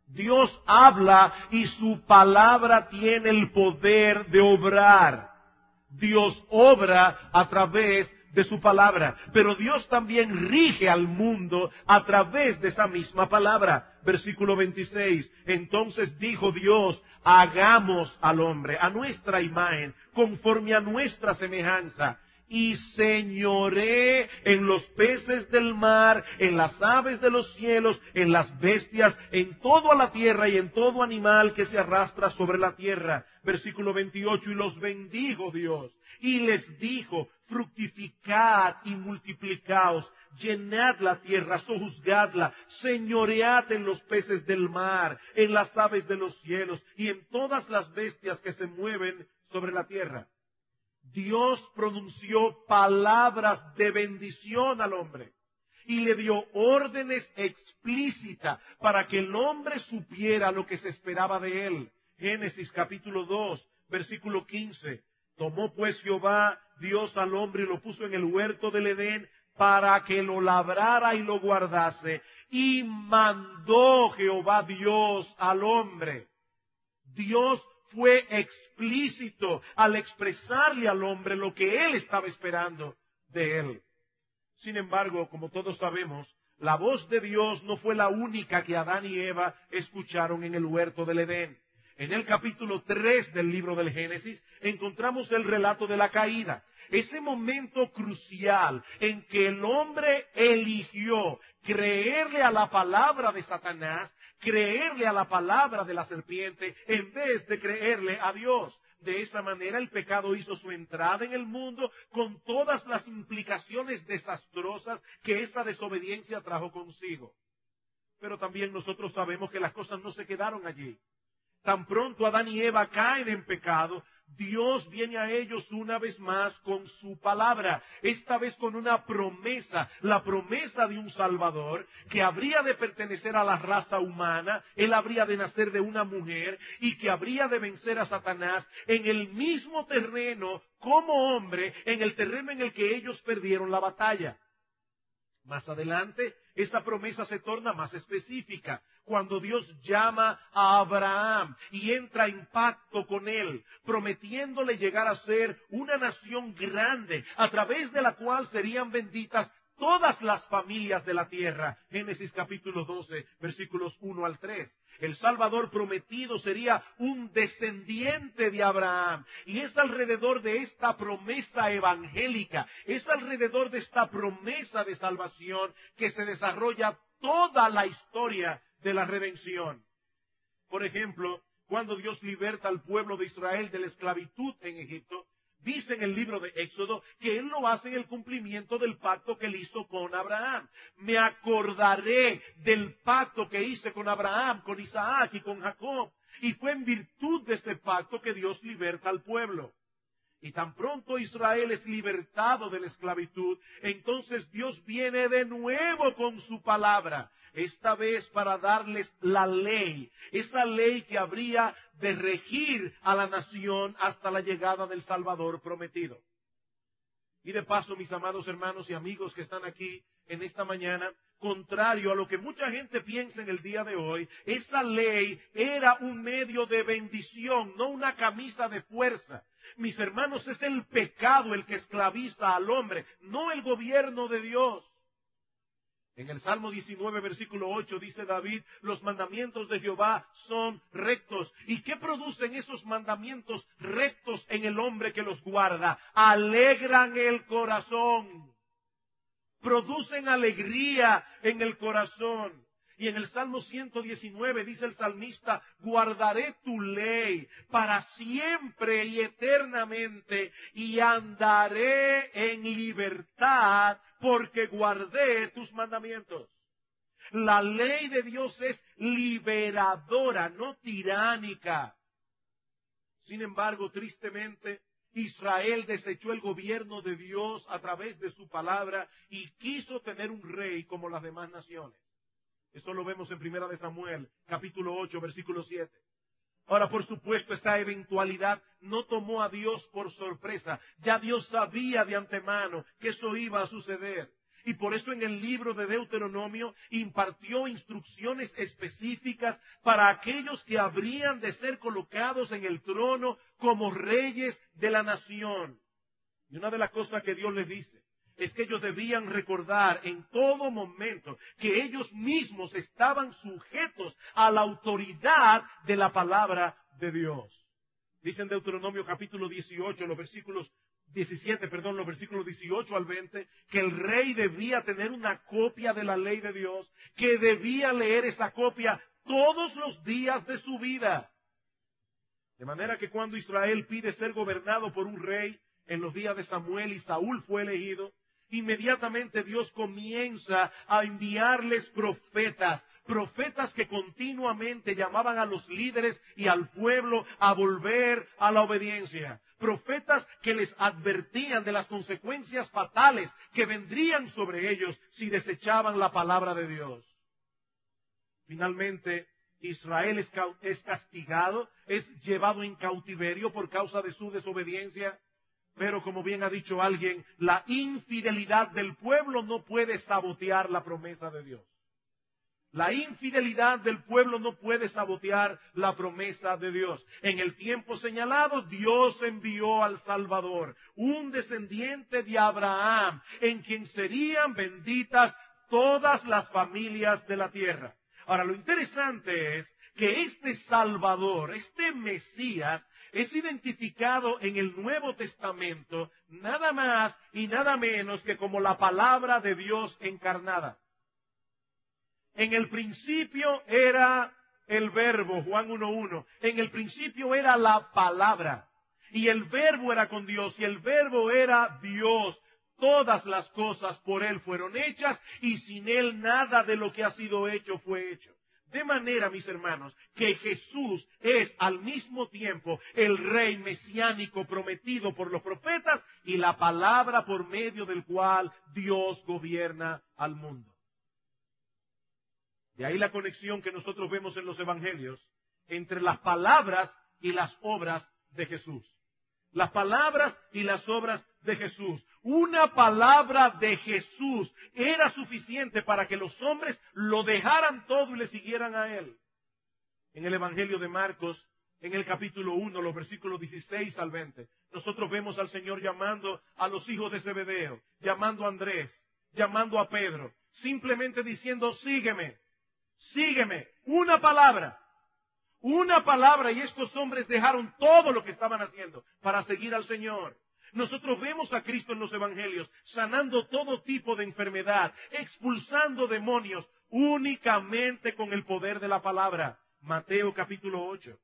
Dios habla y su palabra tiene el poder de obrar. Dios obra a través de su palabra, pero Dios también rige al mundo a través de esa misma palabra. Versículo 26, entonces dijo Dios, hagamos al hombre a nuestra imagen, conforme a nuestra semejanza, y señoré en los peces del mar, en las aves de los cielos, en las bestias, en toda la tierra y en todo animal que se arrastra sobre la tierra. Versículo 28, y los bendijo Dios, y les dijo, fructificad y multiplicaos, llenad la tierra, sojuzgadla, señoread en los peces del mar, en las aves de los cielos y en todas las bestias que se mueven sobre la tierra. Dios pronunció palabras de bendición al hombre y le dio órdenes explícitas para que el hombre supiera lo que se esperaba de él. Génesis capítulo 2, versículo 15. Tomó pues Jehová Dios al hombre y lo puso en el huerto del Edén para que lo labrara y lo guardase. Y mandó Jehová Dios al hombre. Dios fue explícito al expresarle al hombre lo que él estaba esperando de él. Sin embargo, como todos sabemos, la voz de Dios no fue la única que Adán y Eva escucharon en el huerto del Edén. En el capítulo 3 del libro del Génesis encontramos el relato de la caída. Ese momento crucial en que el hombre eligió creerle a la palabra de Satanás, creerle a la palabra de la serpiente, en vez de creerle a Dios. De esa manera el pecado hizo su entrada en el mundo con todas las implicaciones desastrosas que esa desobediencia trajo consigo. Pero también nosotros sabemos que las cosas no se quedaron allí. Tan pronto Adán y Eva caen en pecado, Dios viene a ellos una vez más con su palabra, esta vez con una promesa, la promesa de un Salvador que habría de pertenecer a la raza humana, él habría de nacer de una mujer y que habría de vencer a Satanás en el mismo terreno como hombre, en el terreno en el que ellos perdieron la batalla. Más adelante, esa promesa se torna más específica, cuando Dios llama a Abraham y entra en pacto con él, prometiéndole llegar a ser una nación grande, a través de la cual serían benditas todas las familias de la tierra. Génesis capítulo 12, versículos 1 al 3. El Salvador prometido sería un descendiente de Abraham. Y es alrededor de esta promesa evangélica, es alrededor de esta promesa de salvación que se desarrolla toda la historia de la redención. Por ejemplo, cuando Dios liberta al pueblo de Israel de la esclavitud en Egipto, dice en el libro de Éxodo que Él lo hace en el cumplimiento del pacto que Él hizo con Abraham. Me acordaré del pacto que hice con Abraham, con Isaac y con Jacob. Y fue en virtud de ese pacto que Dios liberta al pueblo. Y tan pronto Israel es libertado de la esclavitud, entonces Dios viene de nuevo con su palabra, esta vez para darles la ley, esa ley que habría de regir a la nación hasta la llegada del Salvador prometido. Y de paso, mis amados hermanos y amigos que están aquí en esta mañana, contrario a lo que mucha gente piensa en el día de hoy, esa ley era un medio de bendición, no una camisa de fuerza. Mis hermanos, es el pecado el que esclaviza al hombre, no el gobierno de Dios. En el Salmo 19, versículo 8, dice David, los mandamientos de Jehová son rectos. ¿Y qué producen esos mandamientos rectos en el hombre que los guarda? Alegran el corazón. Producen alegría en el corazón. Y en el Salmo 119 dice el salmista, guardaré tu ley para siempre y eternamente y andaré en libertad porque guardé tus mandamientos. La ley de Dios es liberadora, no tiránica. Sin embargo, tristemente, Israel desechó el gobierno de Dios a través de su palabra y quiso tener un rey como las demás naciones. Esto lo vemos en 1 de Samuel, capítulo 8, versículo 7. Ahora, por supuesto, esta eventualidad no tomó a Dios por sorpresa. Ya Dios sabía de antemano que eso iba a suceder. Y por eso en el libro de Deuteronomio impartió instrucciones específicas para aquellos que habrían de ser colocados en el trono como reyes de la nación. Y una de las cosas que Dios les dice es que ellos debían recordar en todo momento que ellos mismos estaban sujetos a la autoridad de la palabra de Dios. Dice en Deuteronomio capítulo 18, los versículos 18 al 20, que el rey debía tener una copia de la ley de Dios, que debía leer esa copia todos los días de su vida. De manera que cuando Israel pide ser gobernado por un rey en los días de Samuel y Saúl fue elegido, inmediatamente Dios comienza a enviarles profetas que continuamente llamaban a los líderes y al pueblo a volver a la obediencia. Profetas que les advertían de las consecuencias fatales que vendrían sobre ellos si desechaban la palabra de Dios. Finalmente, Israel es castigado, es llevado en cautiverio por causa de su desobediencia. Pero como bien ha dicho alguien, la infidelidad del pueblo no puede sabotear la promesa de Dios. La infidelidad del pueblo no puede sabotear la promesa de Dios. En el tiempo señalado, Dios envió al Salvador, un descendiente de Abraham, en quien serían benditas todas las familias de la tierra. Ahora, lo interesante es que este Salvador, este Mesías, es identificado en el Nuevo Testamento nada más y nada menos que como la palabra de Dios encarnada. En el principio era el verbo, Juan 1:1. En el principio era la palabra. Y el verbo era con Dios y el verbo era Dios. Todas las cosas por Él fueron hechas y sin Él nada de lo que ha sido hecho fue hecho. De manera, mis hermanos, que Jesús es al mismo tiempo el Rey mesiánico prometido por los profetas y la palabra por medio del cual Dios gobierna al mundo. De ahí la conexión que nosotros vemos en los evangelios entre las palabras y las obras de Jesús. Las palabras y las obras de Jesús. Una palabra de Jesús era suficiente para que los hombres lo dejaran todo y le siguieran a Él. En el Evangelio de Marcos, en el capítulo 1, los versículos 16 al 20, nosotros vemos al Señor llamando a los hijos de Zebedeo, llamando a Andrés, llamando a Pedro, simplemente diciendo, sígueme, sígueme, una palabra, y estos hombres dejaron todo lo que estaban haciendo para seguir al Señor. Nosotros vemos a Cristo en los evangelios sanando todo tipo de enfermedad, expulsando demonios únicamente con el poder de la palabra. Mateo capítulo 8,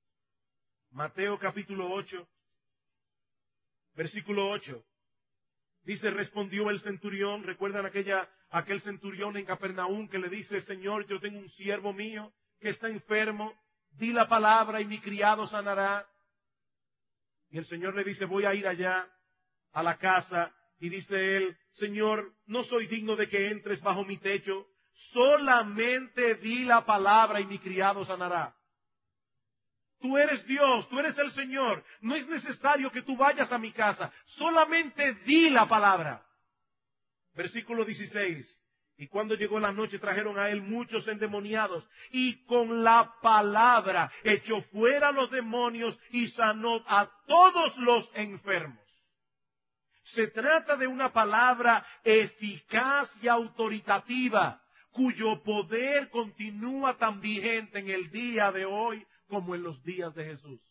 versículo 8. Dice, respondió el centurión, ¿recuerdan aquel centurión en Capernaum que le dice, Señor, yo tengo un siervo mío que está enfermo, di la palabra y mi criado sanará? Y el Señor le dice, voy a ir allá a la casa, y dice él, Señor, no soy digno de que entres bajo mi techo, solamente di la palabra y mi criado sanará. Tú eres Dios, tú eres el Señor, no es necesario que tú vayas a mi casa, solamente di la palabra. Versículo 16. Y cuando llegó la noche trajeron a él muchos endemoniados y con la palabra echó fuera los demonios y sanó a todos los enfermos. Se trata de una palabra eficaz y autoritativa cuyo poder continúa tan vigente en el día de hoy como en los días de Jesús.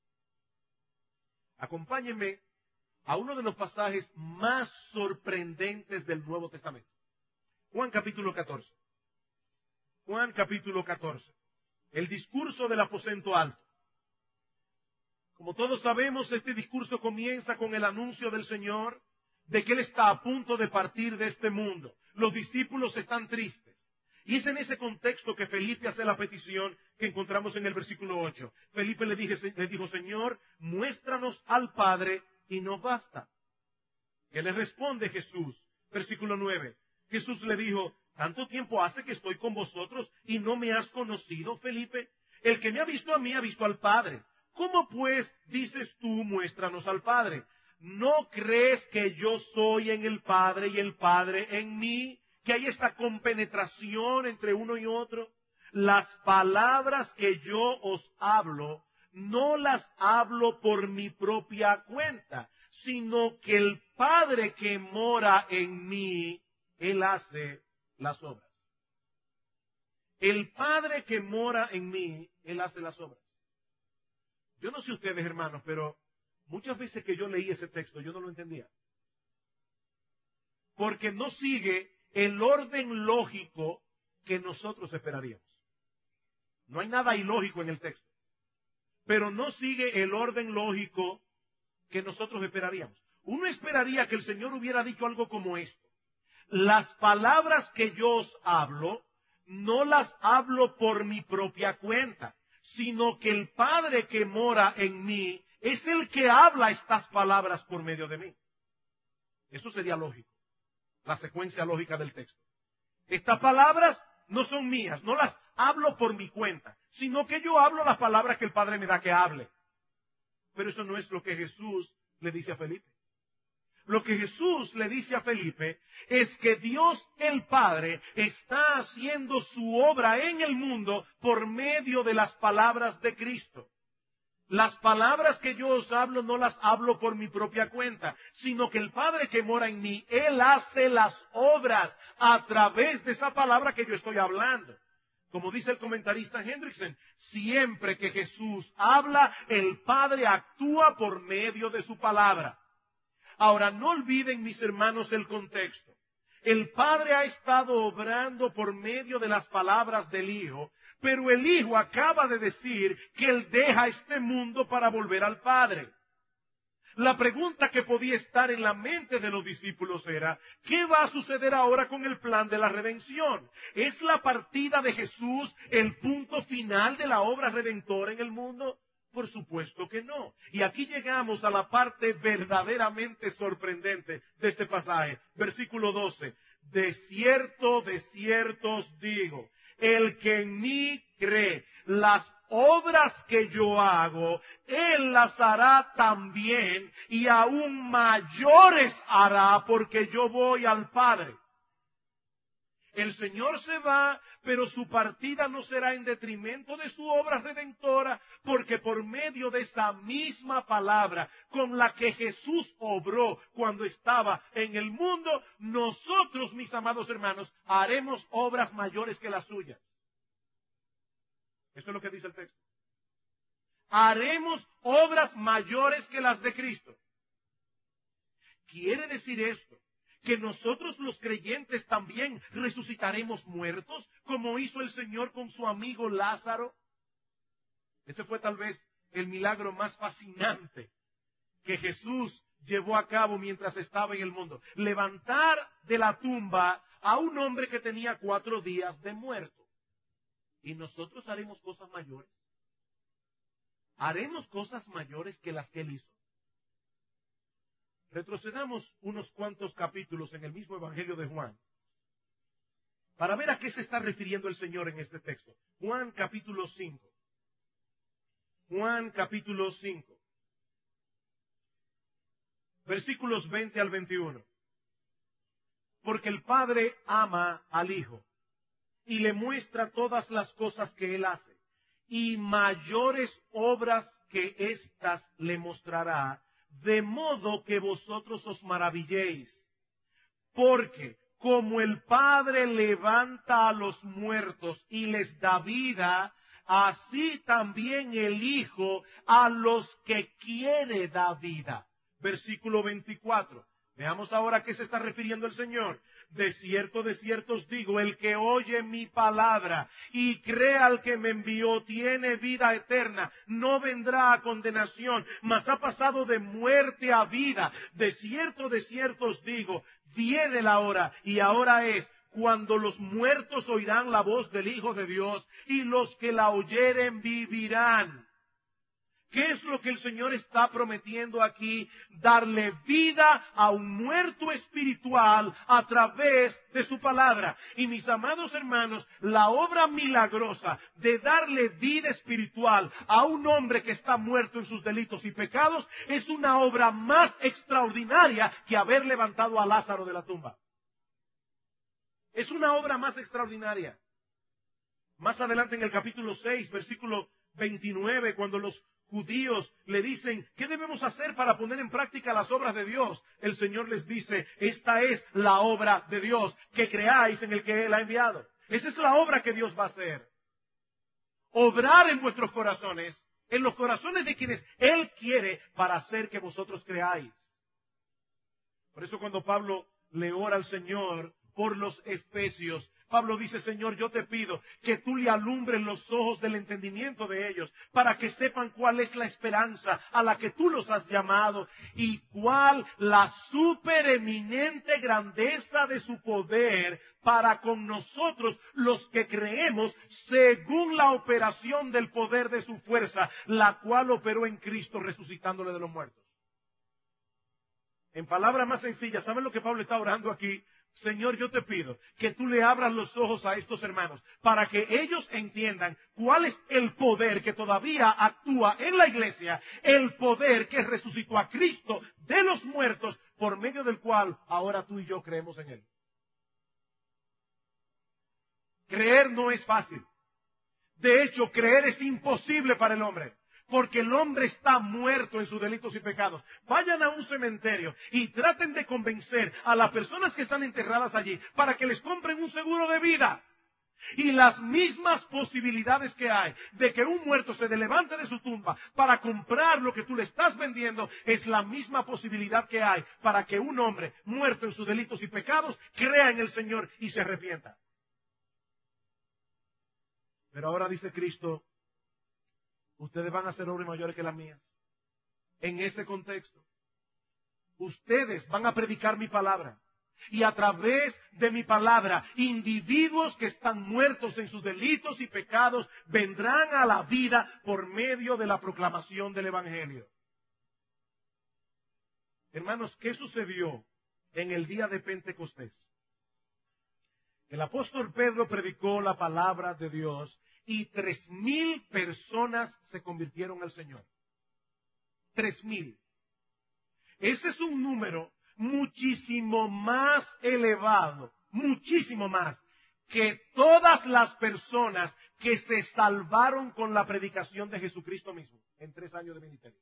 Acompáñenme a uno de los pasajes más sorprendentes del Nuevo Testamento. Juan capítulo 14. Juan capítulo 14. El discurso del aposento alto. Como todos sabemos, este discurso comienza con el anuncio del Señor de que Él está a punto de partir de este mundo. Los discípulos están tristes. Y es en ese contexto que Felipe hace la petición que encontramos en el versículo 8. Felipe le dijo, Señor, muéstranos al Padre y nos basta. ¿Qué le responde Jesús? Versículo 9. Jesús le dijo, ¿tanto tiempo hace que estoy con vosotros y no me has conocido, Felipe? El que me ha visto a mí ha visto al Padre. ¿Cómo pues dices tú, muéstranos al Padre? ¿no crees que yo soy en el Padre y el Padre en mí? Que hay esta compenetración entre uno y otro. Las palabras que yo os hablo, no las hablo por mi propia cuenta, sino que el Padre que mora en mí, Él hace las obras. El Padre que mora en mí, Él hace las obras. Yo no sé ustedes, hermanos, pero muchas veces que yo leí ese texto, yo no lo entendía. Porque no sigue el orden lógico que nosotros esperaríamos. No hay nada ilógico en el texto. Pero no sigue el orden lógico que nosotros esperaríamos. Uno esperaría que el Señor hubiera dicho algo como esto: las palabras que yo os hablo, no las hablo por mi propia cuenta, sino que el Padre que mora en mí es el que habla estas palabras por medio de mí. Eso sería lógico, la secuencia lógica del texto. Estas palabras no son mías, no las hablo por mi cuenta, sino que yo hablo las palabras que el Padre me da que hable. Pero eso no es lo que Jesús le dice a Felipe. Lo que Jesús le dice a Felipe es que Dios el Padre está haciendo su obra en el mundo por medio de las palabras de Cristo. Las palabras que yo os hablo no las hablo por mi propia cuenta, sino que el Padre que mora en mí, Él hace las obras a través de esa palabra que yo estoy hablando. Como dice el comentarista Hendrickson, siempre que Jesús habla, el Padre actúa por medio de su palabra. Ahora, no olviden, mis hermanos, el contexto. El Padre ha estado obrando por medio de las palabras del Hijo, pero el Hijo acaba de decir que Él deja este mundo para volver al Padre. La pregunta que podía estar en la mente de los discípulos era: ¿qué va a suceder ahora con el plan de la redención? ¿Es la partida de Jesús el punto final de la obra redentora en el mundo? Por supuesto que no. Y aquí llegamos a la parte verdaderamente sorprendente de este pasaje. Versículo 12. De cierto os digo, el que en mí cree, las obras que yo hago, Él las hará también, y aún mayores hará, porque yo voy al Padre. El Señor se va, pero su partida no será en detrimento de su obra redentora, porque por medio de esa misma palabra con la que Jesús obró cuando estaba en el mundo, nosotros, mis amados hermanos, haremos obras mayores que las suyas. Eso es lo que dice el texto. Haremos obras mayores que las de Cristo. ¿Quiere decir esto que nosotros los creyentes también resucitaremos muertos, como hizo el Señor con su amigo Lázaro? Ese fue tal vez el milagro más fascinante que Jesús llevó a cabo mientras estaba en el mundo. Levantar de la tumba a un hombre que tenía 4 días de muerto. Y nosotros haremos cosas mayores. Haremos cosas mayores que las que Él hizo. Retrocedamos unos cuantos capítulos en el mismo Evangelio de Juan, para ver a qué se está refiriendo el Señor en este texto. Juan capítulo 5. Juan capítulo 5. Versículos 20 al 21. Porque el Padre ama al Hijo y le muestra todas las cosas que Él hace, y mayores obras que éstas le mostrará, de modo que vosotros os maravilléis. Porque como el Padre levanta a los muertos y les da vida, así también el Hijo a los que quiere da vida. Versículo 24. Veamos ahora a qué se está refiriendo el Señor. De cierto os digo, el que oye mi palabra y cree al que me envió tiene vida eterna, no vendrá a condenación, mas ha pasado de muerte a vida. De cierto os digo, viene la hora, y ahora es, cuando los muertos oirán la voz del Hijo de Dios, y los que la oyeren vivirán. ¿Qué es lo que el Señor está prometiendo aquí? Darle vida a un muerto espiritual a través de su palabra. Y mis amados hermanos, la obra milagrosa de darle vida espiritual a un hombre que está muerto en sus delitos y pecados es una obra más extraordinaria que haber levantado a Lázaro de la tumba. Es una obra más extraordinaria. Más adelante en el capítulo 6, versículo 29, cuando los judíos le dicen, ¿qué debemos hacer para poner en práctica las obras de Dios? El Señor les dice, esta es la obra de Dios, que creáis en el que Él ha enviado. Esa es la obra que Dios va a hacer. Obrar en vuestros corazones, en los corazones de quienes Él quiere, para hacer que vosotros creáis. Por eso cuando Pablo le ora al Señor por los efesios, Pablo dice, Señor, yo te pido que tú le alumbres los ojos del entendimiento de ellos, para que sepan cuál es la esperanza a la que tú los has llamado, y cuál la supereminente grandeza de su poder para con nosotros los que creemos, según la operación del poder de su fuerza, la cual operó en Cristo resucitándole de los muertos. En palabras más sencillas, ¿saben lo que Pablo está orando aquí? Señor, yo te pido que tú le abras los ojos a estos hermanos para que ellos entiendan cuál es el poder que todavía actúa en la iglesia, el poder que resucitó a Cristo de los muertos, por medio del cual ahora tú y yo creemos en Él. Creer no es fácil. De hecho, creer es imposible para el hombre. Porque el hombre está muerto en sus delitos y pecados. Vayan a un cementerio y traten de convencer a las personas que están enterradas allí para que les compren un seguro de vida. Y las mismas posibilidades que hay de que un muerto se levante de su tumba para comprar lo que tú le estás vendiendo, es la misma posibilidad que hay para que un hombre muerto en sus delitos y pecados crea en el Señor y se arrepienta. Pero ahora dice Cristo, ustedes van a hacer obras mayores que las mías. En ese contexto, ustedes van a predicar mi palabra. Y a través de mi palabra, individuos que están muertos en sus delitos y pecados vendrán a la vida por medio de la proclamación del Evangelio. Hermanos, ¿qué sucedió en el día de Pentecostés? El apóstol Pedro predicó la palabra de Dios y 3,000 personas se convirtieron al Señor. 3,000. Ese es un número muchísimo más elevado, muchísimo más, que todas las personas que se salvaron con la predicación de Jesucristo mismo en 3 años de ministerio.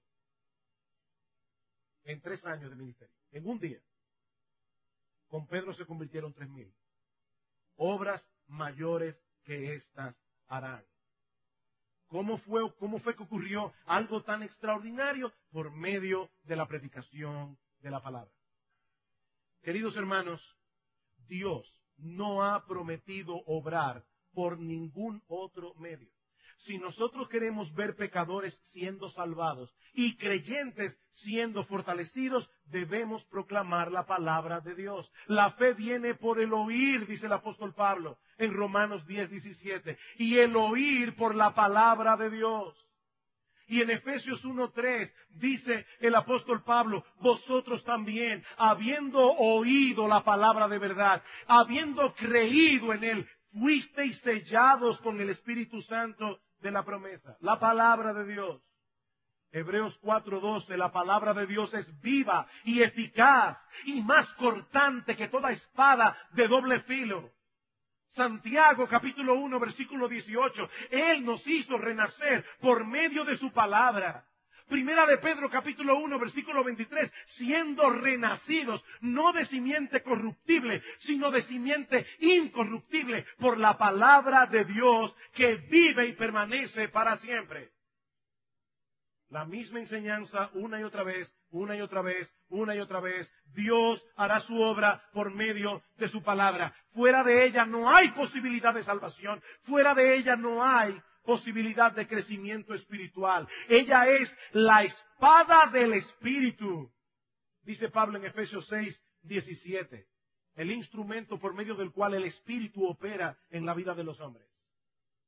En 3 años de ministerio. En un día. Con Pedro se convirtieron 3,000. Obras mayores que estas harán. ¿Cómo fue que ocurrió algo tan extraordinario? Por medio de la predicación de la palabra. Queridos hermanos, Dios no ha prometido obrar por ningún otro medio. Si nosotros queremos ver pecadores siendo salvados y creyentes siendo fortalecidos, debemos proclamar la palabra de Dios. La fe viene por el oír, dice el apóstol Pablo en Romanos 10:17, y el oír por la palabra de Dios. Y en Efesios 1:3 dice el apóstol Pablo, vosotros también, habiendo oído la palabra de verdad, habiendo creído en él, fuisteis sellados con el Espíritu Santo de la promesa. La palabra de Dios. Hebreos 4:12, la palabra de Dios es viva y eficaz y más cortante que toda espada de doble filo. Santiago capítulo 1 versículo 18, Él nos hizo renacer por medio de su palabra. Primera de Pedro capítulo 1 versículo 23, siendo renacidos, no de simiente corruptible, sino de simiente incorruptible, por la palabra de Dios que vive y permanece para siempre. La misma enseñanza una y otra vez, una y otra vez, una y otra vez. Dios hará su obra por medio de su palabra. Fuera de ella no hay posibilidad de salvación. Fuera de ella no hay posibilidad de crecimiento espiritual. Ella es la espada del Espíritu. Dice Pablo en Efesios 6:17. El instrumento por medio del cual el Espíritu opera en la vida de los hombres.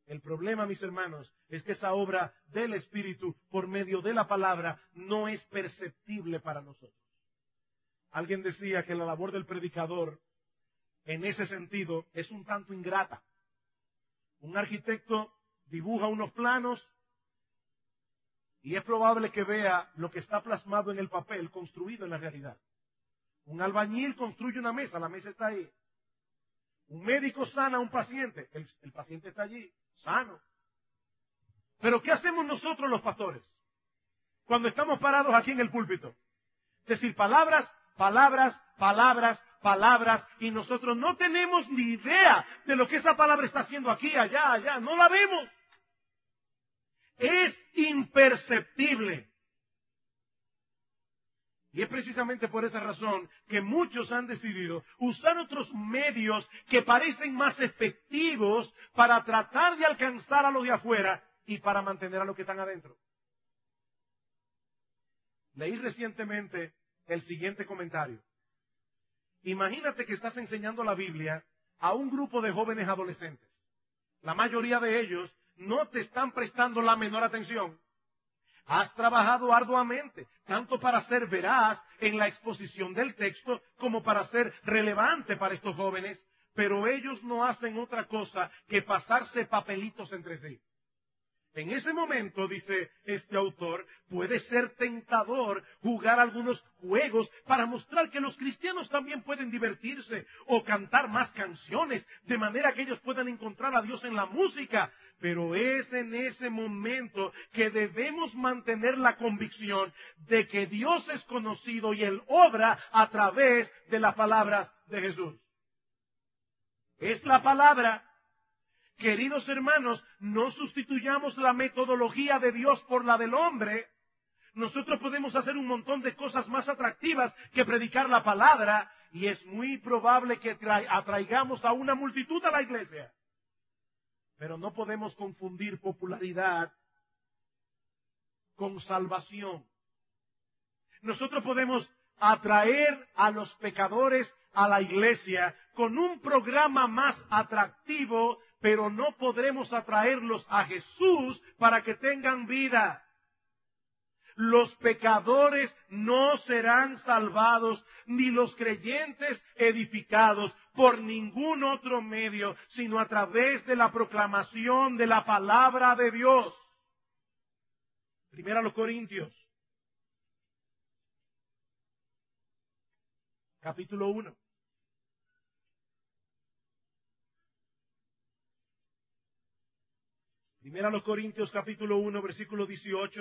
El problema, mis hermanos, es que esa obra del Espíritu por medio de la palabra no es perceptible para nosotros. Alguien decía que la labor del predicador en ese sentido es un tanto ingrata. Un arquitecto dibuja unos planos y es probable que vea lo que está plasmado en el papel construido en la realidad. Un albañil construye una mesa, la mesa está ahí. Un médico sana a un paciente, el paciente está allí, sano. Pero ¿qué hacemos nosotros los pastores cuando estamos parados aquí en el púlpito? Decir palabras, palabras, palabras, palabras, y nosotros no tenemos ni idea de lo que esa palabra está haciendo aquí, allá, allá, no la vemos. Es imperceptible. Y es precisamente por esa razón que muchos han decidido usar otros medios que parecen más efectivos para tratar de alcanzar a los de afuera y para mantener a los que están adentro. Leí recientemente el siguiente comentario. Imagínate que estás enseñando la Biblia a un grupo de jóvenes adolescentes. La mayoría de ellos no te están prestando la menor atención. Has trabajado arduamente, tanto para ser veraz en la exposición del texto como para ser relevante para estos jóvenes, pero ellos no hacen otra cosa que pasarse papelitos entre sí. En ese momento, dice este autor, puede ser tentador jugar algunos juegos para mostrar que los cristianos también pueden divertirse o cantar más canciones, de manera que ellos puedan encontrar a Dios en la música. Pero es en ese momento que debemos mantener la convicción de que Dios es conocido y Él obra a través de las palabras de Jesús. Es la palabra. Queridos hermanos, no sustituyamos la metodología de Dios por la del hombre. Nosotros podemos hacer un montón de cosas más atractivas que predicar la palabra, y es muy probable que atraigamos a una multitud a la iglesia. Pero no podemos confundir popularidad con salvación. Nosotros podemos atraer a los pecadores a la iglesia con un programa más atractivo, pero no podremos atraerlos a Jesús para que tengan vida. Los pecadores no serán salvados, ni los creyentes edificados por ningún otro medio, sino a través de la proclamación de la palabra de Dios. Primera a los Corintios, capítulo 1. Primera a los Corintios, capítulo 1, versículo 18.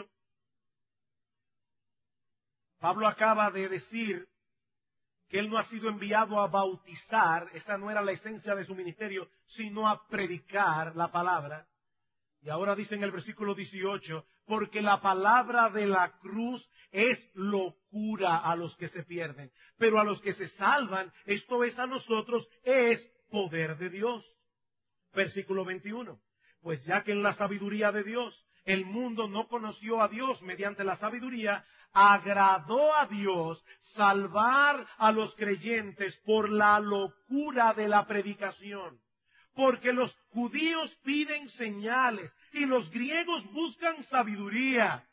Pablo acaba de decir que él no ha sido enviado a bautizar, esa no era la esencia de su ministerio, sino a predicar la palabra. Y ahora dice en el versículo 18, porque la palabra de la cruz es locura a los que se pierden, pero a los que se salvan, esto es a nosotros, es poder de Dios. Versículo 21. Pues ya que en la sabiduría de Dios el mundo no conoció a Dios mediante la sabiduría, agradó a Dios salvar a los creyentes por la locura de la predicación. Porque los judíos piden señales y los griegos buscan sabiduría.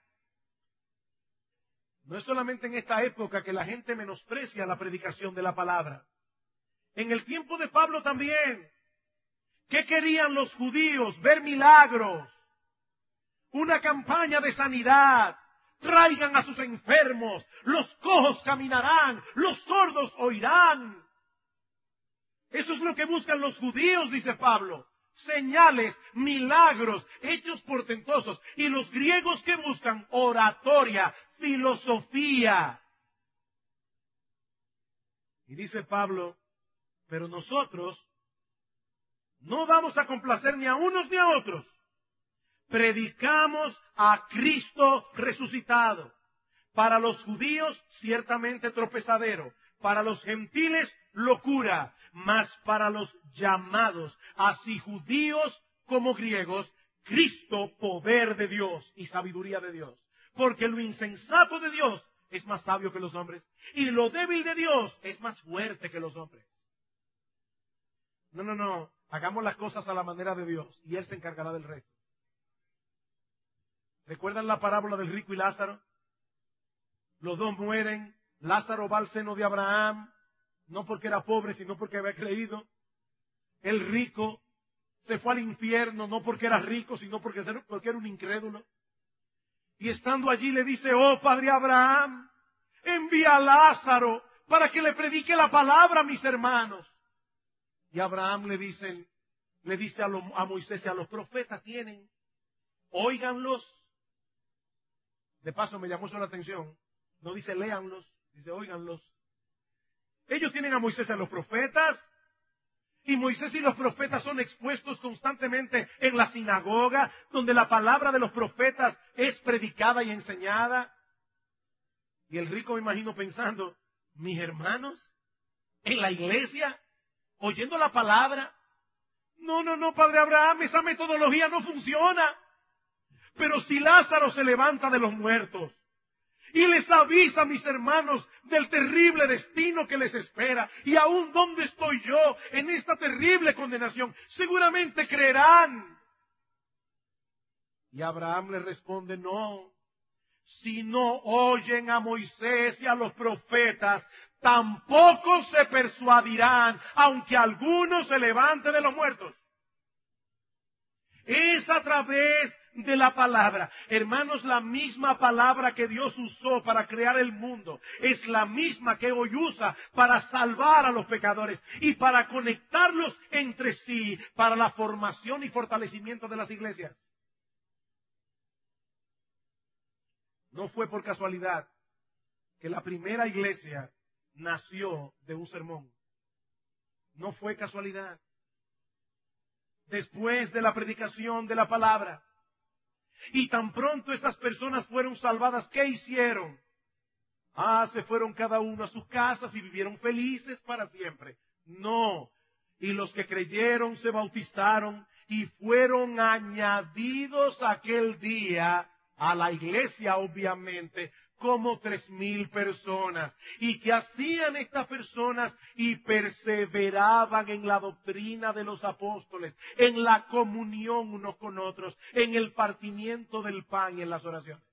No es solamente en esta época que la gente menosprecia la predicación de la palabra. En el tiempo de Pablo también. ¿Qué querían los judíos? Ver milagros. Una campaña de sanidad. Traigan a sus enfermos. Los cojos caminarán. Los sordos oirán. Eso es lo que buscan los judíos, dice Pablo. Señales, milagros, hechos portentosos. Y los griegos que buscan oratoria, filosofía. Y dice Pablo, pero nosotros no vamos a complacer ni a unos ni a otros. Predicamos a Cristo resucitado. Para los judíos, ciertamente tropezadero. Para los gentiles, locura. Mas para los llamados, así judíos como griegos, Cristo, poder de Dios y sabiduría de Dios. Porque lo insensato de Dios es más sabio que los hombres. Y lo débil de Dios es más fuerte que los hombres. No, no, no. Hagamos las cosas a la manera de Dios y Él se encargará del resto. ¿Recuerdan la parábola del rico y Lázaro? Los dos mueren. Lázaro va al seno de Abraham, no porque era pobre, sino porque había creído. El rico se fue al infierno, no porque era rico, sino porque era un incrédulo. Y estando allí le dice, oh Padre Abraham, envía a Lázaro para que le predique la palabra a mis hermanos. Y Abraham le dice a Moisés y a los profetas tienen, óiganlos. De paso me llamó eso la atención. No dice léanlos, dice óiganlos. Ellos tienen a Moisés y a los profetas. Y Moisés y los profetas son expuestos constantemente en la sinagoga, donde la palabra de los profetas es predicada y enseñada. Y el rico me imagino pensando, mis hermanos, en la iglesia, oyendo la palabra. No, no, no, Padre Abraham, esa metodología no funciona. Pero si Lázaro se levanta de los muertos y les avisa a mis hermanos del terrible destino que les espera, y aún donde estoy yo en esta terrible condenación, seguramente creerán. Y Abraham le responde, no, si no oyen a Moisés y a los profetas, tampoco se persuadirán, aunque alguno se levante de los muertos. Es a través de la palabra. Hermanos, la misma palabra que Dios usó para crear el mundo es la misma que hoy usa para salvar a los pecadores y para conectarlos entre sí para la formación y fortalecimiento de las iglesias. No fue por casualidad que la primera iglesia nació de un sermón. No fue casualidad. Después de la predicación de la palabra, y tan pronto estas personas fueron salvadas, ¿qué hicieron? Se fueron cada uno a sus casas y vivieron felices para siempre. No. Y los que creyeron se bautizaron y fueron añadidos aquel día a la iglesia, obviamente, como 3,000 personas. ¿Y qué hacían estas personas? Y perseveraban en la doctrina de los apóstoles, en la comunión unos con otros, en el partimiento del pan y en las oraciones.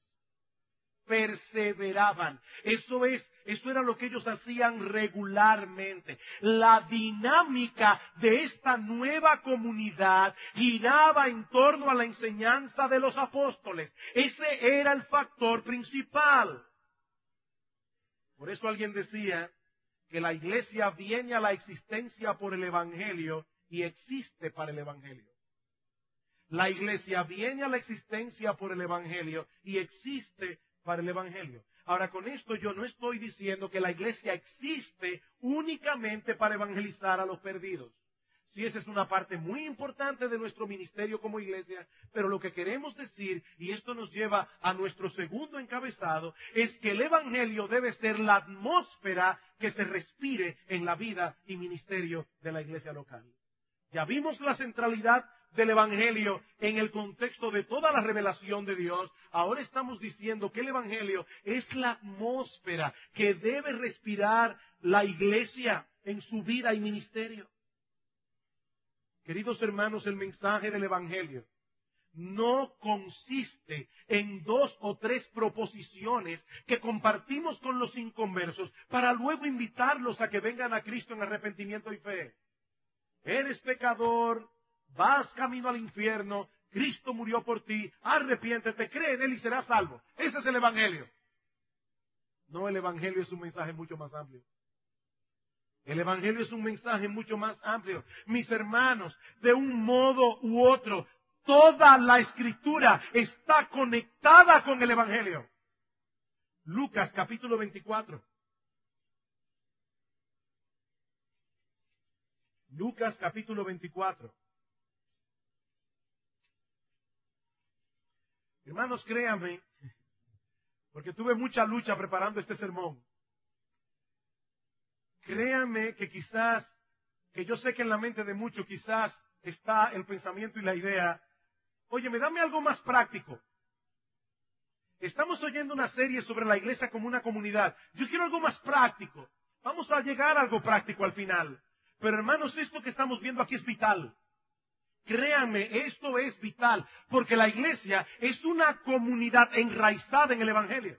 Perseveraban. Eso era lo que ellos hacían regularmente. La dinámica de esta nueva comunidad giraba en torno a la enseñanza de los apóstoles. Ese era el factor principal. Por eso alguien decía que la iglesia viene a la existencia por el Evangelio y existe para el Evangelio. La iglesia viene a la existencia por el Evangelio y existe para el Evangelio. Ahora, con esto yo no estoy diciendo que la iglesia existe únicamente para evangelizar a los perdidos. Sí, esa es una parte muy importante de nuestro ministerio como iglesia, pero lo que queremos decir, y esto nos lleva a nuestro segundo encabezado, es que el Evangelio debe ser la atmósfera que se respire en la vida y ministerio de la iglesia local. Ya vimos la centralidad del Evangelio en el contexto de toda la revelación de Dios. Ahora estamos diciendo que el Evangelio es la atmósfera que debe respirar la iglesia en su vida y ministerio. Queridos hermanos, el mensaje del Evangelio no consiste en 2 o 3 proposiciones que compartimos con los inconversos para luego invitarlos a que vengan a Cristo en arrepentimiento y fe. Eres pecador, vas camino al infierno, Cristo murió por ti, arrepiéntete, cree en Él y serás salvo. Ese es el Evangelio. No, el Evangelio es un mensaje mucho más amplio. El Evangelio es un mensaje mucho más amplio. Mis hermanos, de un modo u otro, toda la Escritura está conectada con el Evangelio. Lucas capítulo 24. Lucas capítulo 24. Hermanos, créanme, porque tuve mucha lucha preparando este sermón. Créanme que que yo sé que en la mente de muchos quizás está el pensamiento y la idea, óyeme, dame algo más práctico. Estamos oyendo una serie sobre la iglesia como una comunidad. Yo quiero algo más práctico. Vamos a llegar a algo práctico al final. Pero hermanos, esto que estamos viendo aquí es vital. Créanme, esto es vital, porque la iglesia es una comunidad enraizada en el Evangelio.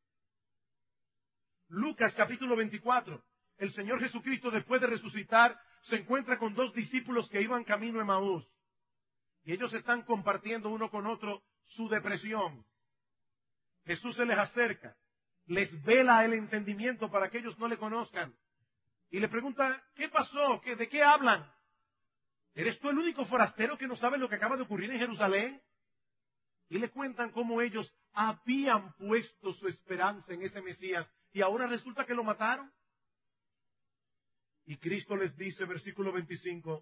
Lucas capítulo 24. El Señor Jesucristo, después de resucitar, se encuentra con dos discípulos que iban camino a Emaús. Y ellos están compartiendo uno con otro su depresión. Jesús se les acerca, les vela el entendimiento para que ellos no le conozcan. Y le pregunta, ¿qué pasó? ¿De qué hablan? ¿Eres tú el único forastero que no sabe lo que acaba de ocurrir en Jerusalén? Y le cuentan cómo ellos habían puesto su esperanza en ese Mesías y ahora resulta que lo mataron. Y Cristo les dice, versículo 25,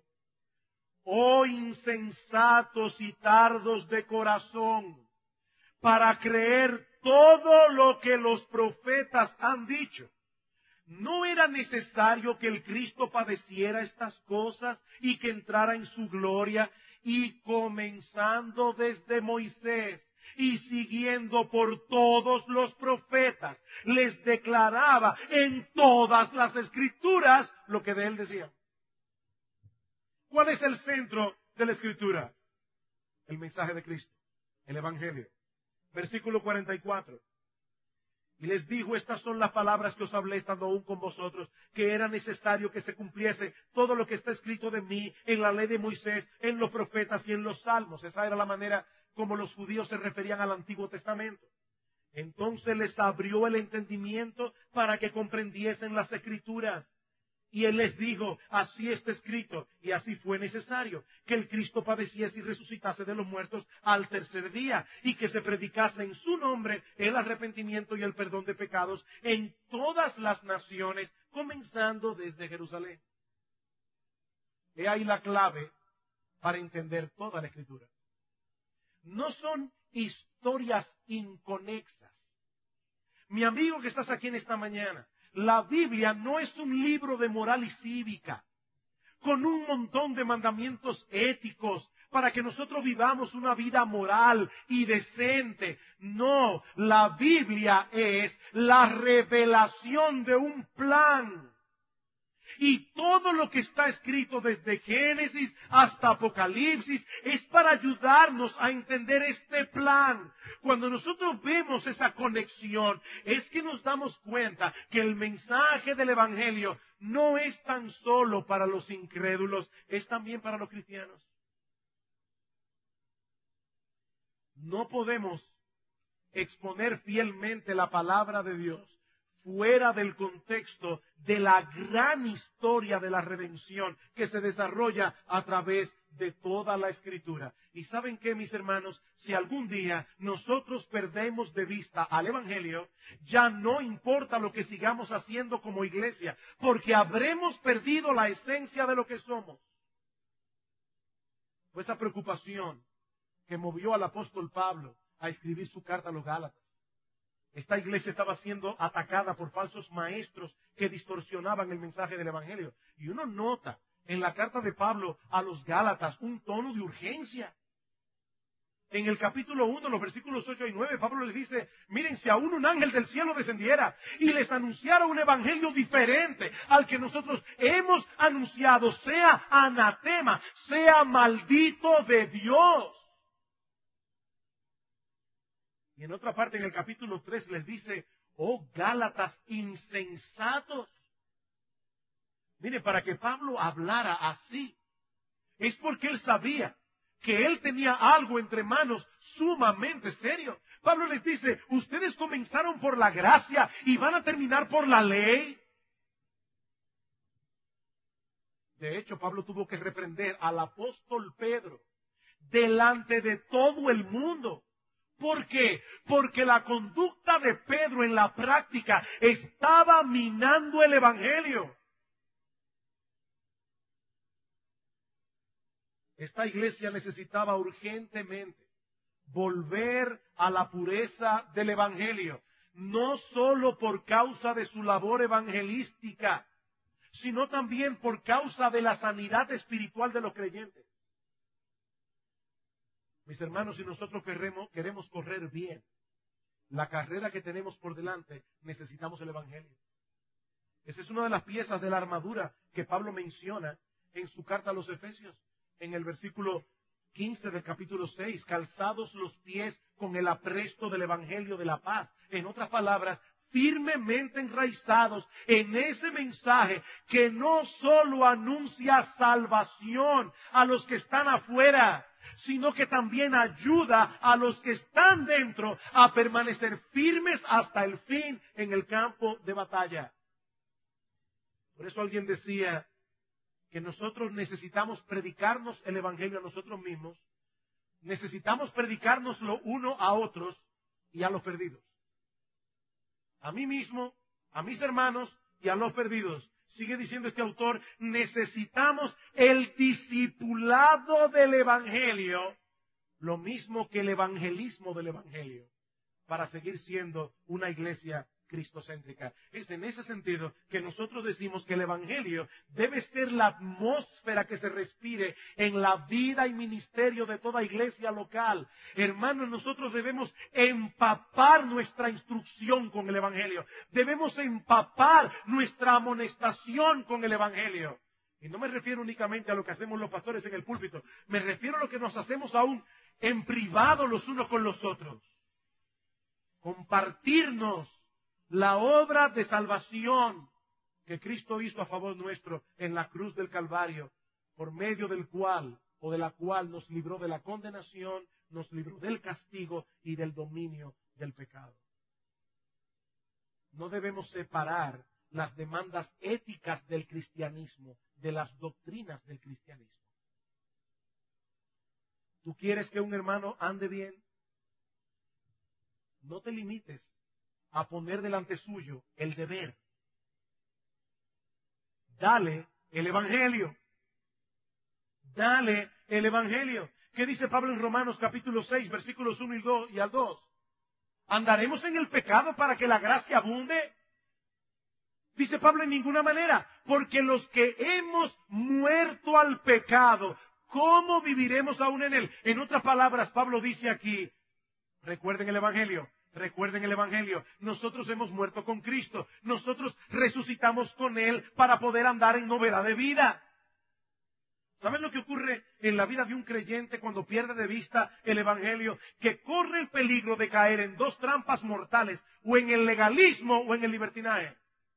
oh insensatos y tardos de corazón, para creer todo lo que los profetas han dicho. ¿No era necesario que el Cristo padeciera estas cosas y que entrara en su gloria? Y comenzando desde Moisés y siguiendo por todos los profetas, les declaraba en todas las Escrituras lo que de él decían. ¿Cuál es el centro de la Escritura? El mensaje de Cristo, el Evangelio. Versículo 44. Y les dijo, estas son las palabras que os hablé estando aún con vosotros, que era necesario que se cumpliese todo lo que está escrito de mí en la ley de Moisés, en los profetas y en los salmos. Esa era la manera como los judíos se referían al Antiguo Testamento. Entonces les abrió el entendimiento para que comprendiesen las Escrituras. Y él les dijo, así está escrito, y así fue necesario, que el Cristo padeciese y resucitase de los muertos al tercer día, y que se predicase en su nombre el arrepentimiento y el perdón de pecados en todas las naciones, comenzando desde Jerusalén. He ahí la clave para entender toda la Escritura. No son historias inconexas. Mi amigo que estás aquí en esta mañana, la Biblia no es un libro de moral y cívica, con un montón de mandamientos éticos para que nosotros vivamos una vida moral y decente. No, la Biblia es la revelación de un plan. Y todo lo que está escrito desde Génesis hasta Apocalipsis es para ayudarnos a entender este plan. Cuando nosotros vemos esa conexión, es que nos damos cuenta que el mensaje del Evangelio no es tan solo para los incrédulos, es también para los cristianos. No podemos exponer fielmente la palabra de Dios fuera del contexto de la gran historia de la redención que se desarrolla a través de toda la Escritura. ¿Y saben qué, mis hermanos? Si algún día nosotros perdemos de vista al Evangelio, ya no importa lo que sigamos haciendo como iglesia, porque habremos perdido la esencia de lo que somos. Fue esa preocupación que movió al apóstol Pablo a escribir su carta a los Gálatas. Esta iglesia estaba siendo atacada por falsos maestros que distorsionaban el mensaje del Evangelio. Y uno nota en la carta de Pablo a los Gálatas un tono de urgencia. En el capítulo 1, los versículos 8 y 9, Pablo les dice, miren, si aún un ángel del cielo descendiera y les anunciara un evangelio diferente al que nosotros hemos anunciado, sea anatema, sea maldito de Dios. Y en otra parte, en el capítulo 3, les dice, oh Gálatas insensatos. Mire, para que Pablo hablara así, es porque él sabía que él tenía algo entre manos sumamente serio. Pablo les dice, ustedes comenzaron por la gracia y van a terminar por la ley. De hecho, Pablo tuvo que reprender al apóstol Pedro delante de todo el mundo. ¿Por qué? Porque la conducta de Pedro en la práctica estaba minando el Evangelio. Esta iglesia necesitaba urgentemente volver a la pureza del Evangelio, no solo por causa de su labor evangelística, sino también por causa de la sanidad espiritual de los creyentes. Mis hermanos, si nosotros queremos correr bien la carrera que tenemos por delante, necesitamos el Evangelio. Esa es una de las piezas de la armadura que Pablo menciona en su carta a los Efesios, en el versículo 15 del capítulo 6, calzados los pies con el apresto del Evangelio de la paz. En otras palabras, firmemente enraizados en ese mensaje que no solo anuncia salvación a los que están afuera, sino que también ayuda a los que están dentro a permanecer firmes hasta el fin en el campo de batalla. Por eso alguien decía que nosotros necesitamos predicarnos el Evangelio a nosotros mismos, necesitamos predicárnoslo uno a otros y a los perdidos. A mí mismo, a mis hermanos y a los perdidos. Sigue diciendo este autor, necesitamos el discipulado del Evangelio, lo mismo que el evangelismo del Evangelio, para seguir siendo una iglesia cristocéntrica. Es en ese sentido que nosotros decimos que el Evangelio debe ser la atmósfera que se respire en la vida y ministerio de toda iglesia local. Hermanos, nosotros debemos empapar nuestra instrucción con el Evangelio. Debemos empapar nuestra amonestación con el Evangelio. Y no me refiero únicamente a lo que hacemos los pastores en el púlpito. Me refiero a lo que nos hacemos aún en privado los unos con los otros. Compartirnos la obra de salvación que Cristo hizo a favor nuestro en la cruz del Calvario, por medio del cual o de la cual nos libró de la condenación, nos libró del castigo y del dominio del pecado. No debemos separar las demandas éticas del cristianismo de las doctrinas del cristianismo. ¿Tú quieres que un hermano ande bien? No te limites a poner delante suyo el deber. Dale el Evangelio. Dale el Evangelio. ¿Qué dice Pablo en Romanos capítulo 6, versículos 1 y al 2? ¿Andaremos en el pecado para que la gracia abunde? Dice Pablo, en ninguna manera, porque los que hemos muerto al pecado, ¿cómo viviremos aún en él? En otras palabras, Pablo dice aquí, recuerden el Evangelio. Recuerden el Evangelio, nosotros hemos muerto con Cristo, nosotros resucitamos con Él para poder andar en novedad de vida. ¿Saben lo que ocurre en la vida de un creyente cuando pierde de vista el Evangelio? Que corre el peligro de caer en dos trampas mortales, o en el legalismo o en el libertinaje.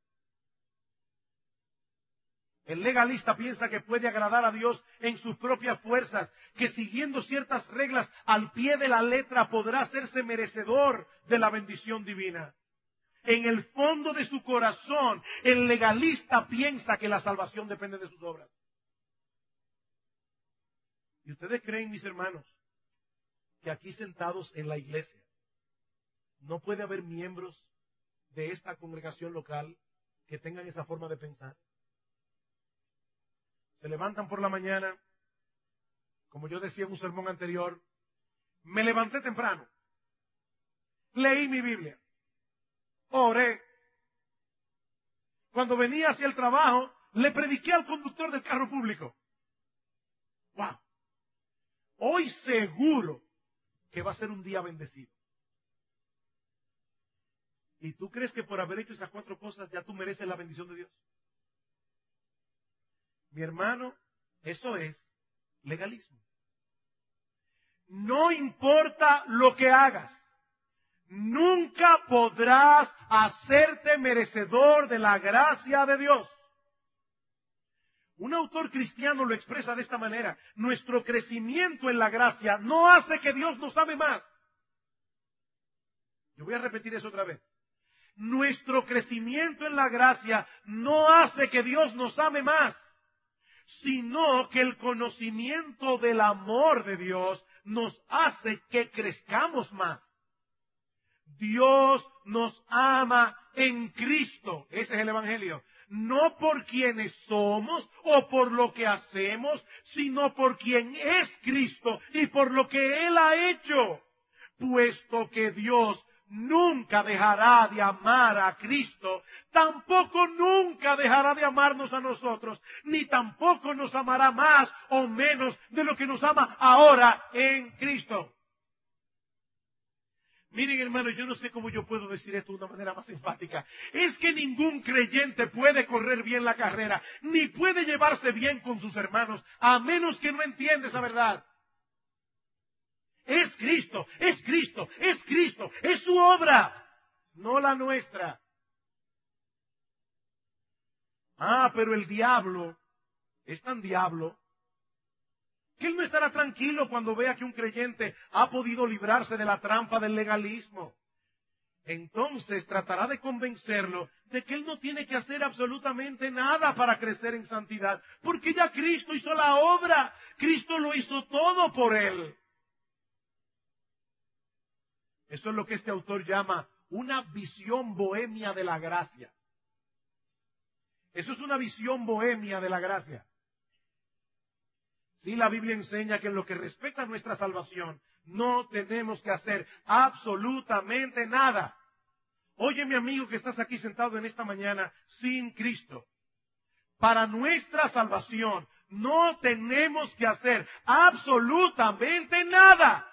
El legalista piensa que puede agradar a Dios en sus propias fuerzas, que siguiendo ciertas reglas al pie de la letra podrá hacerse merecedor de la bendición divina. En el fondo de su corazón, el legalista piensa que la salvación depende de sus obras. ¿Y ustedes creen, mis hermanos, que aquí sentados en la iglesia no puede haber miembros de esta congregación local que tengan esa forma de pensar? Se levantan por la mañana, como yo decía en un sermón anterior, me levanté temprano, leí mi Biblia, oré. Cuando venía hacia el trabajo, le prediqué al conductor del carro público. ¡Wow! Hoy seguro que va a ser un día bendecido. ¿Y tú crees que por haber hecho esas 4 cosas ya tú mereces la bendición de Dios? Mi hermano, eso es legalismo. No importa lo que hagas, nunca podrás hacerte merecedor de la gracia de Dios. Un autor cristiano lo expresa de esta manera: nuestro crecimiento en la gracia no hace que Dios nos ame más. Yo voy a repetir eso otra vez. Nuestro crecimiento en la gracia no hace que Dios nos ame más, sino que el conocimiento del amor de Dios nos hace que crezcamos más. Dios nos ama en Cristo, ese es el Evangelio, no por quienes somos o por lo que hacemos, sino por quien es Cristo y por lo que Él ha hecho, puesto que Dios nunca dejará de amar a Cristo, tampoco nunca dejará de amarnos a nosotros, ni tampoco nos amará más o menos de lo que nos ama ahora en Cristo. Miren, hermano, yo no sé cómo yo puedo decir esto de una manera más enfática. Es que ningún creyente puede correr bien la carrera, ni puede llevarse bien con sus hermanos, a menos que no entienda esa verdad. Es Cristo, es Cristo, es Cristo, es su obra, no la nuestra. Pero el diablo es tan diablo que él no estará tranquilo cuando vea que un creyente ha podido librarse de la trampa del legalismo. Entonces tratará de convencerlo de que él no tiene que hacer absolutamente nada para crecer en santidad, porque ya Cristo hizo la obra, Cristo lo hizo todo por él. Eso es lo que este autor llama una visión bohemia de la gracia. Eso es una visión bohemia de la gracia. Sí, la Biblia enseña que en lo que respecta a nuestra salvación, no tenemos que hacer absolutamente nada. Oye, mi amigo que estás aquí sentado en esta mañana sin Cristo. Para nuestra salvación no tenemos que hacer absolutamente nada.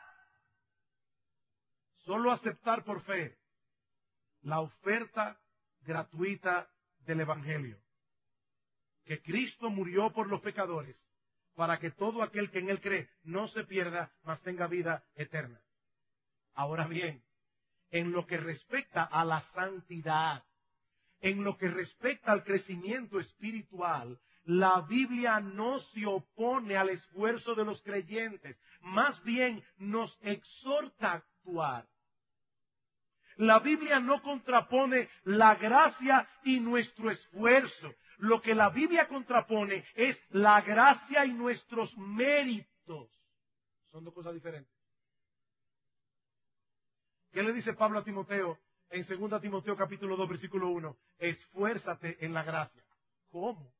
Solo aceptar por fe la oferta gratuita del Evangelio. Que Cristo murió por los pecadores, para que todo aquel que en Él cree no se pierda, mas tenga vida eterna. Ahora bien, en lo que respecta a la santidad, en lo que respecta al crecimiento espiritual, la Biblia no se opone al esfuerzo de los creyentes, más bien nos exhorta a actuar. La Biblia no contrapone la gracia y nuestro esfuerzo. Lo que la Biblia contrapone es la gracia y nuestros méritos. Son dos cosas diferentes. ¿Qué le dice Pablo a Timoteo en 2 Timoteo capítulo 2 versículo 1? Esfuérzate en la gracia. ¿Cómo?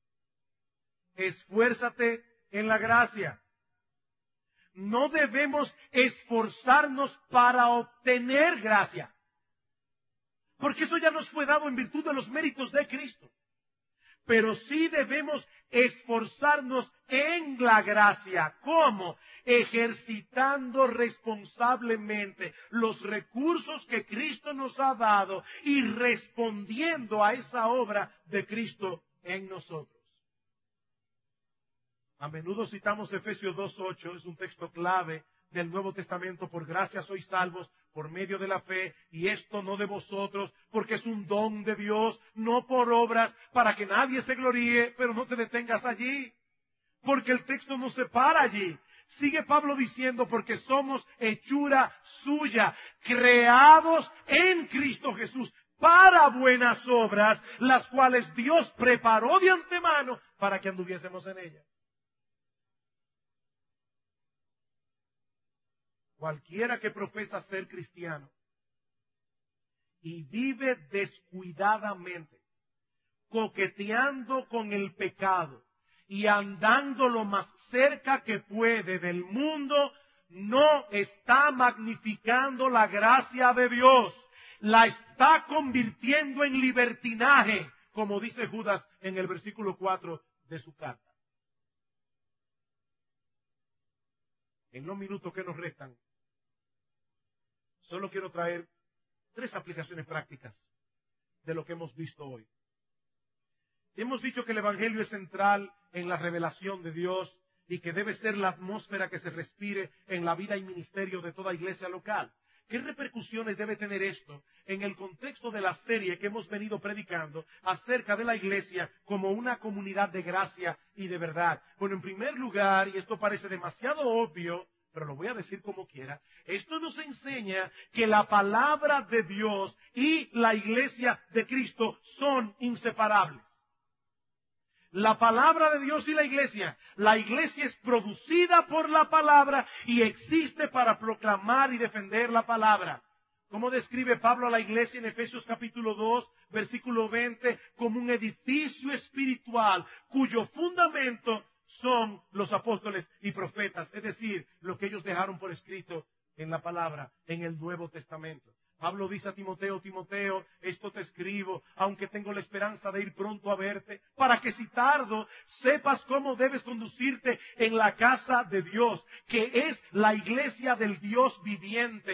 Esfuérzate en la gracia. No debemos esforzarnos para obtener gracia, porque eso ya nos fue dado en virtud de los méritos de Cristo. Pero sí debemos esforzarnos en la gracia. ¿Cómo? Ejercitando responsablemente los recursos que Cristo nos ha dado y respondiendo a esa obra de Cristo en nosotros. A menudo citamos Efesios 2:8, es un texto clave del Nuevo Testamento. Por gracia sois salvos por medio de la fe, y esto no de vosotros, porque es un don de Dios, no por obras, para que nadie se gloríe. Pero no te detengas allí, porque el texto no se para allí. Sigue Pablo diciendo, porque somos hechura suya, creados en Cristo Jesús, para buenas obras, las cuales Dios preparó de antemano para que anduviésemos en ellas. Cualquiera que profesa ser cristiano y vive descuidadamente, coqueteando con el pecado y andando lo más cerca que puede del mundo, no está magnificando la gracia de Dios, la está convirtiendo en libertinaje, como dice Judas en el versículo 4 de su carta. En los minutos que nos restan, solo quiero traer 3 aplicaciones prácticas de lo que hemos visto hoy. Hemos dicho que el Evangelio es central en la revelación de Dios y que debe ser la atmósfera que se respire en la vida y ministerio de toda iglesia local. ¿Qué repercusiones debe tener esto en el contexto de la serie que hemos venido predicando acerca de la iglesia como una comunidad de gracia y de verdad? Bueno, en primer lugar, y esto parece demasiado obvio, pero lo voy a decir como quiera, esto nos enseña que la palabra de Dios y la iglesia de Cristo son inseparables. La palabra de Dios y la iglesia es producida por la palabra y existe para proclamar y defender la palabra. ¿Cómo describe Pablo a la iglesia en Efesios capítulo 2, versículo 20? Como un edificio espiritual cuyo fundamento son los apóstoles y profetas, es decir, lo que ellos dejaron por escrito en la palabra, en el Nuevo Testamento. Pablo dice a Timoteo, Timoteo, esto te escribo, aunque tengo la esperanza de ir pronto a verte, para que si tardo, sepas cómo debes conducirte en la casa de Dios, que es la iglesia del Dios viviente,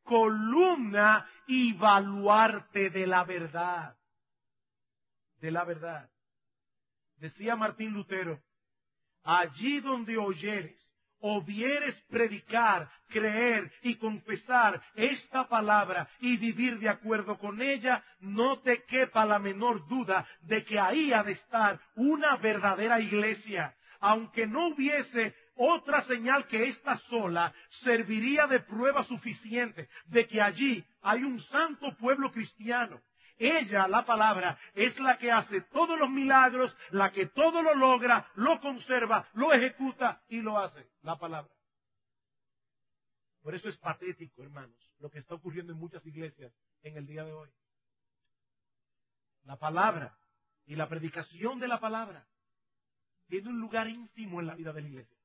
columna y baluarte de la verdad. De la verdad. Decía Martín Lutero, allí donde oyeres, o vieres predicar, creer y confesar esta palabra y vivir de acuerdo con ella, no te quepa la menor duda de que ahí ha de estar una verdadera iglesia. Aunque no hubiese otra señal que esta sola, serviría de prueba suficiente de que allí hay un santo pueblo cristiano. Ella, la palabra, es la que hace todos los milagros, la que todo lo logra, lo conserva, lo ejecuta y lo hace. La palabra. Por eso es patético, hermanos, lo que está ocurriendo en muchas iglesias en el día de hoy. La palabra y la predicación de la palabra tiene un lugar íntimo en la vida de la iglesia.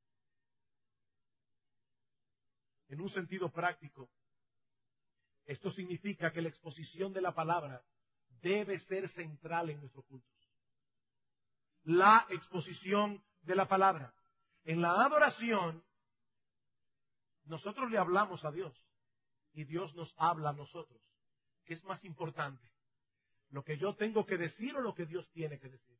En un sentido práctico, esto significa que la exposición de la palabra debe ser central en nuestros cultos. La exposición de la palabra. En la adoración, nosotros le hablamos a Dios y Dios nos habla a nosotros. ¿Qué es más importante? ¿Lo que yo tengo que decir o lo que Dios tiene que decir?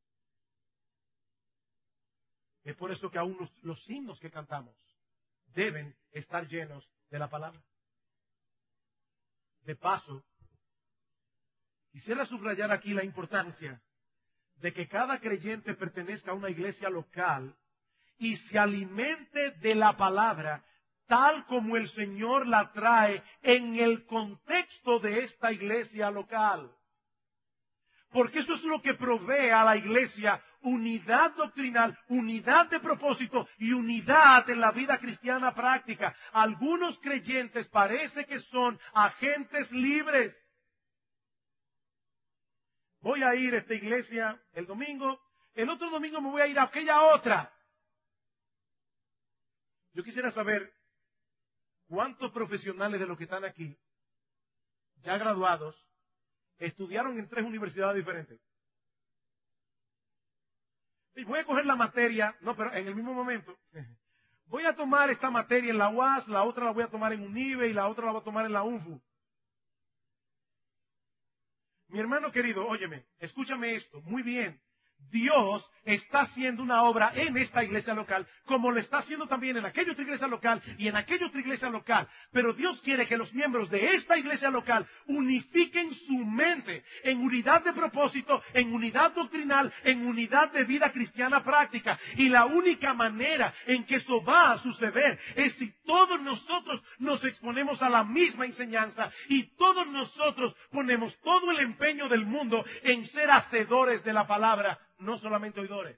Es por eso que aún los himnos que cantamos deben estar llenos de la palabra. De paso, quisiera subrayar aquí la importancia de que cada creyente pertenezca a una iglesia local y se alimente de la palabra tal como el Señor la trae en el contexto de esta iglesia local. Porque eso es lo que provee a la iglesia unidad doctrinal, unidad de propósito y unidad en la vida cristiana práctica. Algunos creyentes parece que son agentes libres. Voy a ir a esta iglesia el domingo, el otro domingo me voy a ir a aquella otra. Yo quisiera saber cuántos profesionales de los que están aquí, ya graduados, estudiaron en 3 universidades diferentes. Y voy a coger la materia, no, pero en el mismo momento, voy a tomar esta materia en la UAS, la otra la voy a tomar en UNIBE y la otra la voy a tomar en la UNFU. Mi hermano querido, óyeme, escúchame esto, muy bien. Dios está haciendo una obra en esta iglesia local, como lo está haciendo también en aquella otra iglesia local y en aquella otra iglesia local. Pero Dios quiere que los miembros de esta iglesia local unifiquen su mente en unidad de propósito, en unidad doctrinal, en unidad de vida cristiana práctica. Y la única manera en que eso va a suceder es si todos nosotros nos exponemos a la misma enseñanza y todos nosotros ponemos todo el empeño del mundo en ser hacedores de la palabra, no solamente oidores.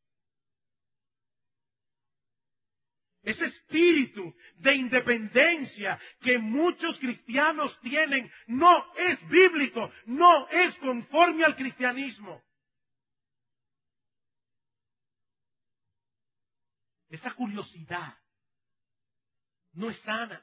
Ese espíritu de independencia que muchos cristianos tienen no es bíblico, no es conforme al cristianismo. Esa curiosidad no es sana.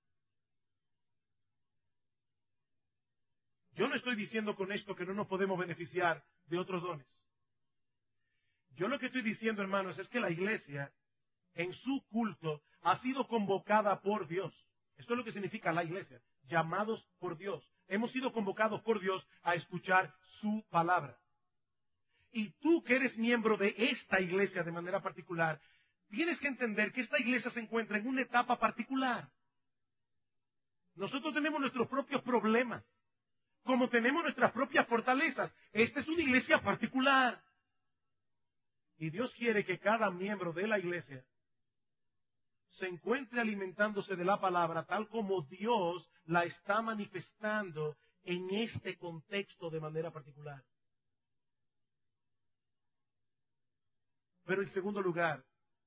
Yo no estoy diciendo con esto que no nos podemos beneficiar de otros dones. Yo lo que estoy diciendo, hermanos, es que la iglesia, en su culto, ha sido convocada por Dios. Esto es lo que significa la iglesia, llamados por Dios. Hemos sido convocados por Dios a escuchar su palabra. Y tú que eres miembro de esta iglesia de manera particular, tienes que entender que esta iglesia se encuentra en una etapa particular. Nosotros tenemos nuestros propios problemas, como tenemos nuestras propias fortalezas. Esta es una iglesia particular. Y Dios quiere que cada miembro de la iglesia se encuentre alimentándose de la palabra tal como Dios la está manifestando en este contexto de manera particular. Pero en segundo lugar,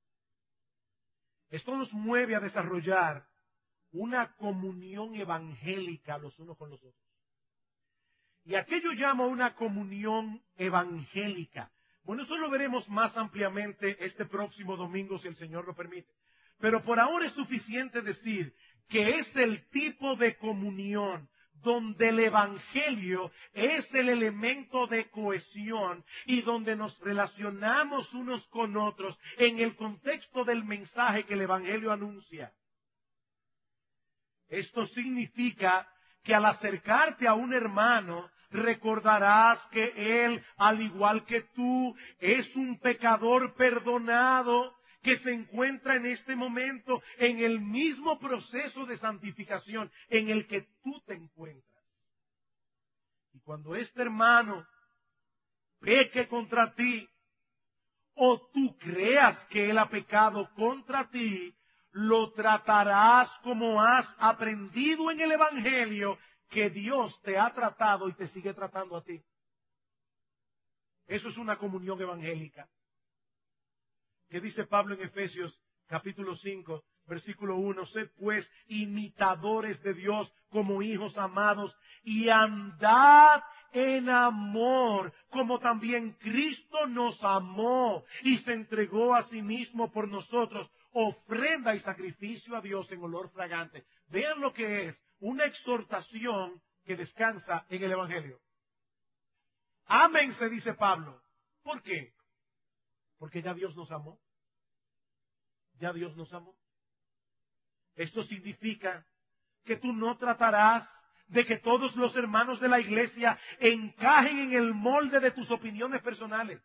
esto nos mueve a desarrollar una comunión evangélica los unos con los otros. ¿Y a qué yo llamo una comunión evangélica? Bueno, eso lo veremos más ampliamente este próximo domingo, si el Señor lo permite. Pero por ahora es suficiente decir que es el tipo de comunión donde el Evangelio es el elemento de cohesión y donde nos relacionamos unos con otros en el contexto del mensaje que el Evangelio anuncia. Esto significa que al acercarte a un hermano, recordarás que él, al igual que tú, es un pecador perdonado que se encuentra en este momento en el mismo proceso de santificación en el que tú te encuentras. Y cuando este hermano peque contra ti, o tú creas que él ha pecado contra ti, lo tratarás como has aprendido en el Evangelio que Dios te ha tratado y te sigue tratando a ti. Eso es una comunión evangélica. ¿Qué dice Pablo en Efesios capítulo 5, versículo 1? Sed pues imitadores de Dios como hijos amados y andad en amor, como también Cristo nos amó y se entregó a sí mismo por nosotros, ofrenda y sacrificio a Dios en olor fragante. Vean lo que es una exhortación que descansa en el Evangelio. Ámense, dice Pablo. ¿Por qué? Porque ya Dios nos amó. Ya Dios nos amó. Esto significa que tú no tratarás de que todos los hermanos de la iglesia encajen en el molde de tus opiniones personales,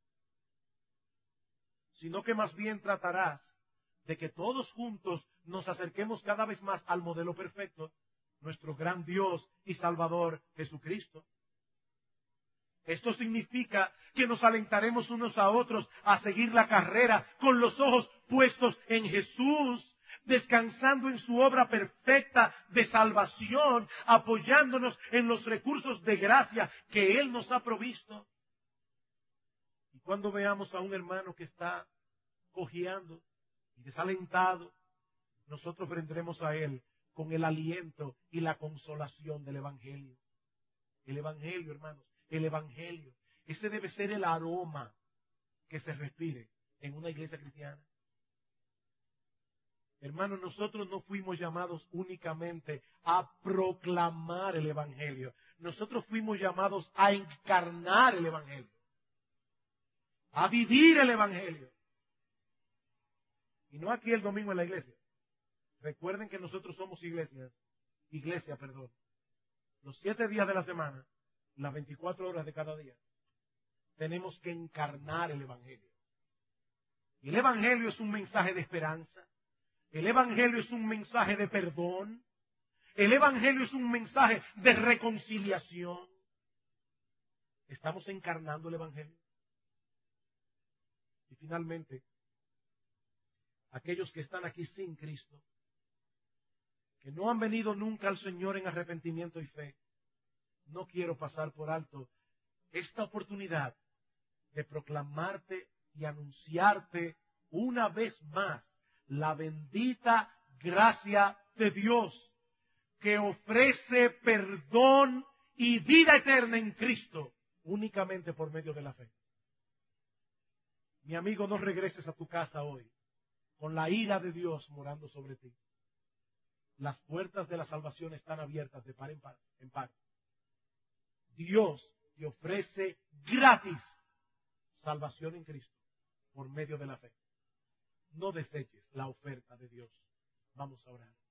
sino que más bien tratarás de que todos juntos nos acerquemos cada vez más al modelo perfecto, nuestro gran Dios y Salvador Jesucristo. Esto significa que nos alentaremos unos a otros a seguir la carrera con los ojos puestos en Jesús, descansando en su obra perfecta de salvación, apoyándonos en los recursos de gracia que Él nos ha provisto. Y cuando veamos a un hermano que está cojeando y desalentado, nosotros vendremos a Él con el aliento y la consolación del Evangelio. El Evangelio, hermanos, el Evangelio. Ese debe ser el aroma que se respire en una iglesia cristiana. Hermanos, nosotros no fuimos llamados únicamente a proclamar el Evangelio. Nosotros fuimos llamados a encarnar el Evangelio. A vivir el Evangelio. Y no aquí el domingo en la iglesia. Recuerden que nosotros somos iglesia, los 7 días de la semana, las 24 horas de cada día, tenemos que encarnar el Evangelio. Y el Evangelio es un mensaje de esperanza. El Evangelio es un mensaje de perdón. El Evangelio es un mensaje de reconciliación. Estamos encarnando el Evangelio. Y finalmente, aquellos que están aquí sin Cristo, que no han venido nunca al Señor en arrepentimiento y fe, no quiero pasar por alto esta oportunidad de proclamarte y anunciarte una vez más la bendita gracia de Dios que ofrece perdón y vida eterna en Cristo únicamente por medio de la fe. Mi amigo, no regreses a tu casa hoy con la ira de Dios morando sobre ti. Las puertas de la salvación están abiertas de par en par. Dios te ofrece gratis salvación en Cristo por medio de la fe. No deseches la oferta de Dios. Vamos a orar.